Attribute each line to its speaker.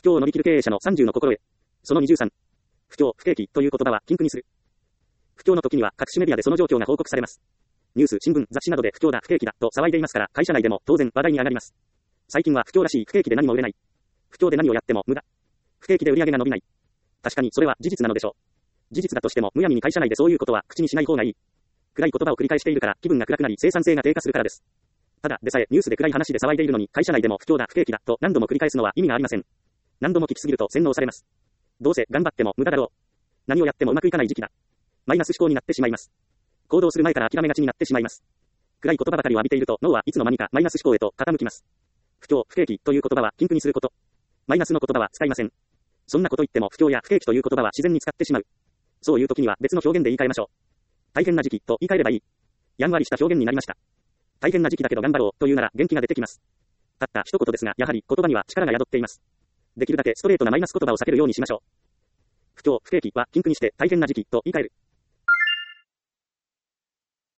Speaker 1: 況を乗り切る経営者の30の心得。その23。不況、不景気という言葉は禁句にする。不況の時には各種メディアでその状況が報告されます。ニュース、新聞、雑誌などで不況だ、不景気だと騒いでいますから、会社内でも当然話題に上がります。最近は不況らしい不景気で何も売れない。不況で何をやっても無駄。不景気で売り上げが伸びない。確かにそれは事実なのでしょう。事実だとしてもむやみに会社内でそういうことは口にしない方がいい。暗い言葉を繰り返しているから気分が暗くなり生産性が低下するからです。ただでさえニュースで暗い話で騒いでいるのに会社内でも不況だ、不景気だと何度も繰り返すのは意味がありません。何度も聞きすぎると洗脳されます。どうせ頑張っても無駄だろう。何をやってもうまくいかない時期だ。マイナス思考になってしまいます。行動する前から諦めがちになってしまいます。暗い言葉ばかりを浴びていると脳はいつの間にかマイナス思考へと傾きます。不況、不景気という言葉は禁句にすること。マイナスの言葉は使いません。そんなこと言っても不況や不景気という言葉は自然に使ってしまう。そういう時には別の表現で言い換えましょう。大変な時期と言い換えればいい。やんわりした表現になりました。大変な時期だけど頑張ろうというなら元気が出てきます。たった一言ですがやはり言葉には力が宿っています。できるだけストレートなマイナス言葉を避けるようにしましょう。不況、不景気は禁句にして大変な時期と言い換える。